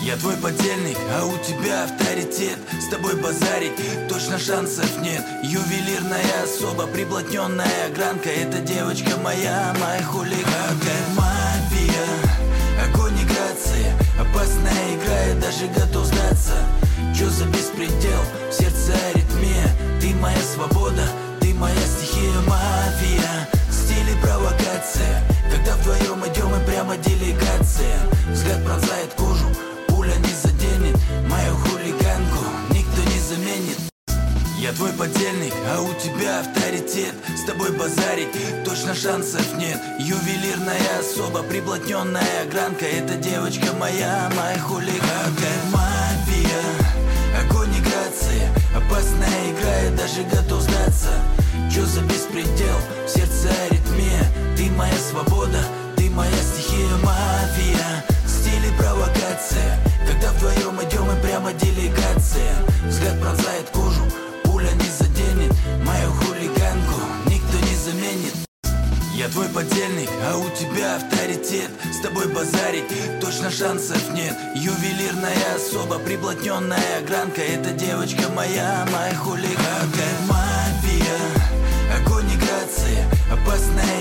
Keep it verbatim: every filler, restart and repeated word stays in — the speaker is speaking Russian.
Я твой подельник, а у тебя авторитет. С тобой базарить точно шансов нет. Ювелирная особа, приблотненная гранка. Эта девочка моя, моя хулиганка. Мафия, огонь и грация. Опасная игра, я даже готов сдаться. Чё за беспредел, в сердце аритмия. Ты моя свобода, ты моя стихия. Мафия, стиль и провокация. Когда вдвоем идем и прямо делегация. Взгляд пронзает кожу, пуля не заденет. Мою хулиганку никто не заменит. Я твой подельник, а у тебя авторитет. С тобой базарить точно шансов нет. Ювелирная особа, приблотненная гранка. Эта девочка моя, моя хулиганка. Мафия, огонь и грация. Опасная игра, я даже готов сдаться. Чё за беспредел, в сердце аритмия. Ты моя свобода, ты моя стихия. Мафия, стиль и провокация. Когда вдвоем идем и прямо делегация. Взгляд пронзает кожу, пуля не заденет. Мою хулиганку никто не заменит. Я твой подельник, а у тебя авторитет. С тобой базарить точно шансов нет. Ювелирная особа, приблотненная гранка. Эта девочка моя, моя хулиганка. Мафия, огонь и грация. Опасная